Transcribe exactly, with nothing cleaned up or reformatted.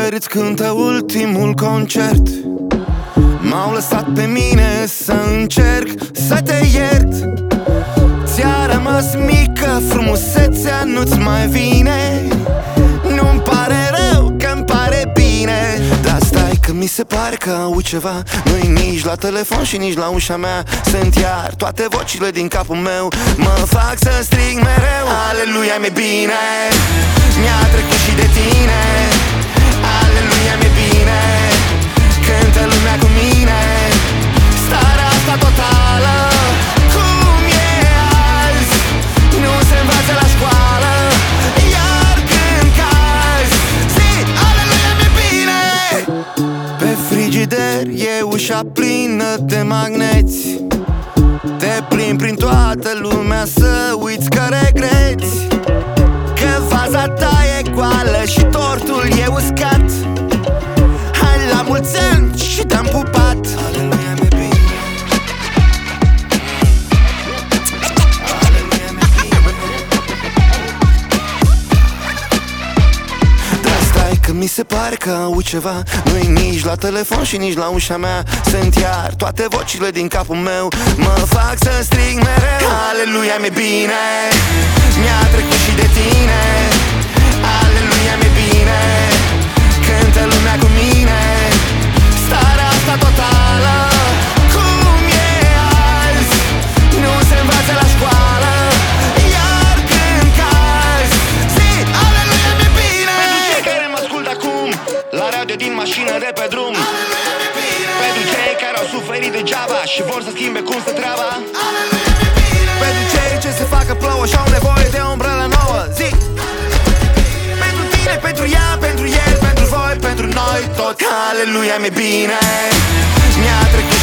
Țări îți cântă ultimul concert. M-au lăsat pe mine să încerc să te iert. Ți-a rămas mică, frumusețea nu-ți mai vine. Nu-mi pare rău că-mi pare bine, dar stai că mi se pare că au ceva. Nu-i nici la telefon și nici la ușa mea. Sunt iar toate vocile din capul meu. Mă fac să strig mereu aleluia, mi-e bine. Mi-a trecut și de tine. Aleluia, mi-e bine. Cântă lumea cu mine. Starea asta totală, cum e azi, nu se învață la școală. Iar când cazi, zi, aleluia, mi-e bine. Pe frigider e ușa plină de magneți. Te plimbi prin toată lumea să uiți că regreți că vaza ta e goală și tortul e uscat. Hai la mulți ani și te-am pupat. Aleluia, mi-e bine. Aleluia, mi-e bine. Dar stai că mi se pare că au ceva. Nu-i nici la telefon și nici la ușa mea. Sunt iar toate vocile din capul meu. Mă fac să strig mereu aleluia, mi-e bine. Mi-a trecut și de tine. Aleluia, mi-e bine. Cântă lumea cu mine. Starea asta totală, cum e azi, nu se învață la școală. Iar când cazi, zi, aleluia, mi-e bine. Pentru cei care mă ascult acum la radio din mașină de pe drum. Aleluia, mi-e bine. Pentru cei care au suferit degeaba și vor să schimbe cum stă treaba. Aleluia, mi-e bine. Pentru cei ce se facă plouă și au nevoie de o umbrelă nouă. Zi, pentru tine, pentru ea, pentru el, pentru voi, pentru noi tot. Aleluia, mi-e bine. Mi-a trecut